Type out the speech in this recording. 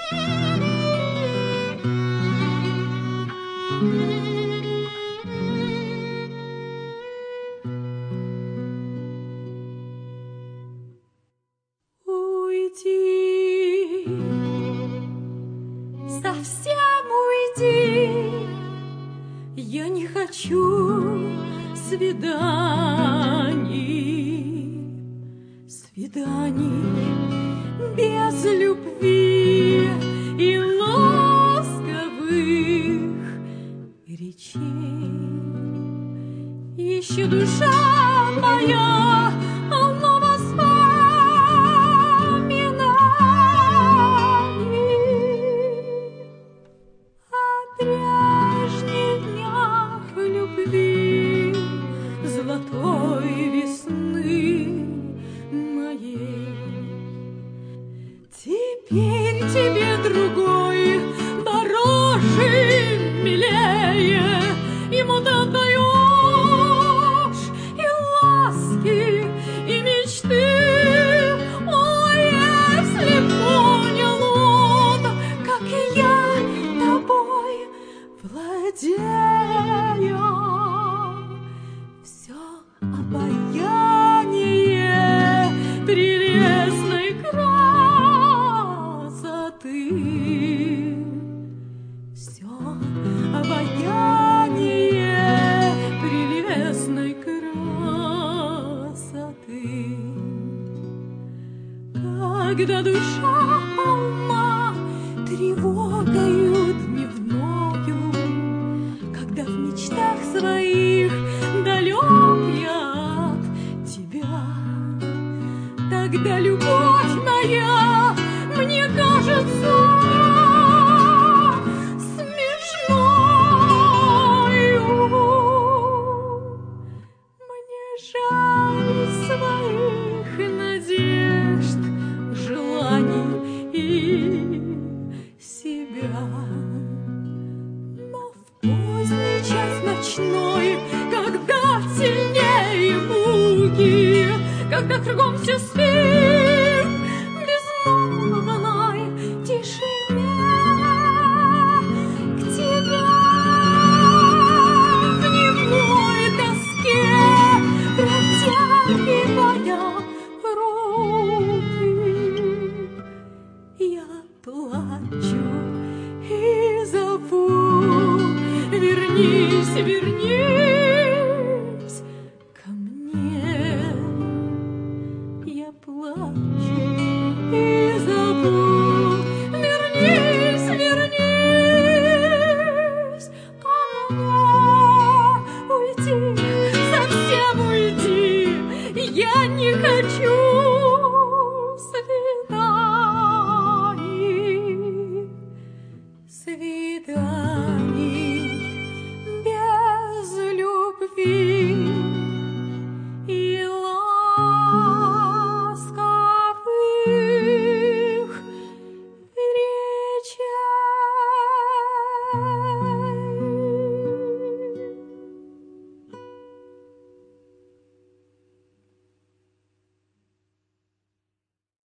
Уйди, совсем уйди, я не хочу свиданий, свиданий без любви и ласковых речей. Ищет душа моя новых воспоминаний о прежних днях любви, золотой весны моей. Теперь тебе другой дороже, милее, ему ты отдаешь и ласки, и мечты. О, если понял он, как и я тобой владею, все обаяние прелестной красоты, все обаяние прелестной красоты. Когда душа полна тревогою дневною, когда в мечтах своих далек я от тебя, тогда любовь моя